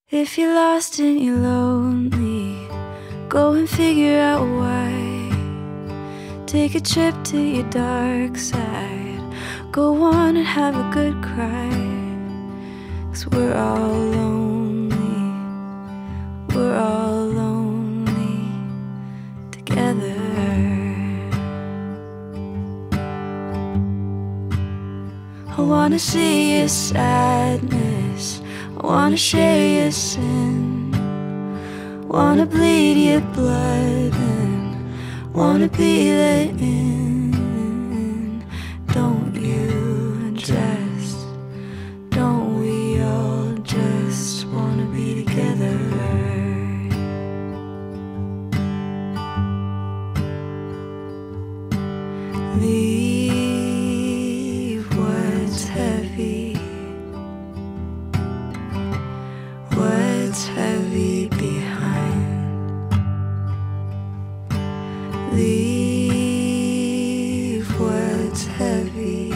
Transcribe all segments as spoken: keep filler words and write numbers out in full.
If you're lost and you're lonely, go and figure out why. Take a trip to your dark side. Go on and have a good cry. 'Cause we're all lonely. We're all lonely together. I wanna see your sadness, I wanna share your sin, wanna bleed your blood and wanna be let in. Don't you just, don't we all just wanna be together? Leave what's heavy, what's heavy behind. Leave what's heavy,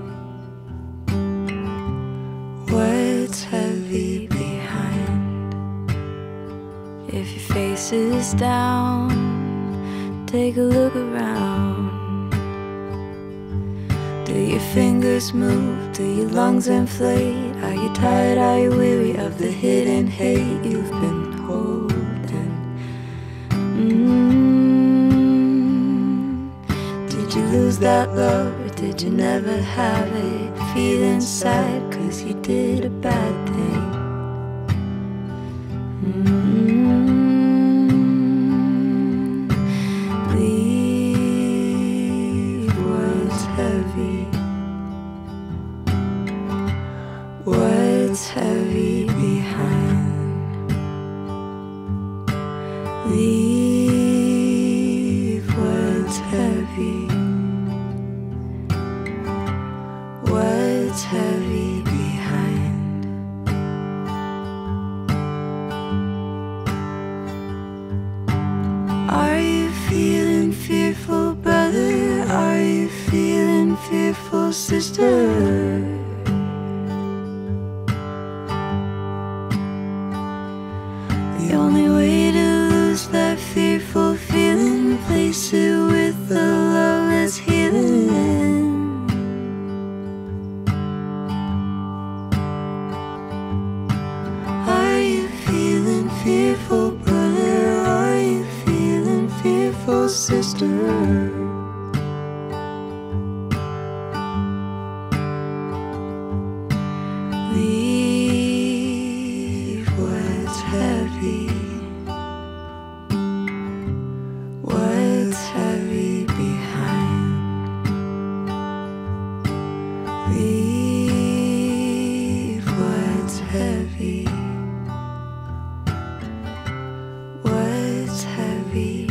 what's heavy behind. If your face is down, take a look around. Do your fingers move? Do your lungs inflate? Are you tired? Are you weary of the hidden hate you've been holding? Mm-hmm. Did you lose that love, or did you never have it? Feeling sad 'cause you did a bad thing. Mm-hmm. Leave what's heavy, what's heavy behind. Leave what's heavy, what's heavy behind. Are you feeling fearful, brother? Are you feeling fearful, sister? The only way to lose that fearful feeling, replace it with the love that's healing. Are you feeling fearful, brother? Are you feeling fearful, sister? Leave what's heavy, what's heavy behind. Leave what's heavy, what's heavy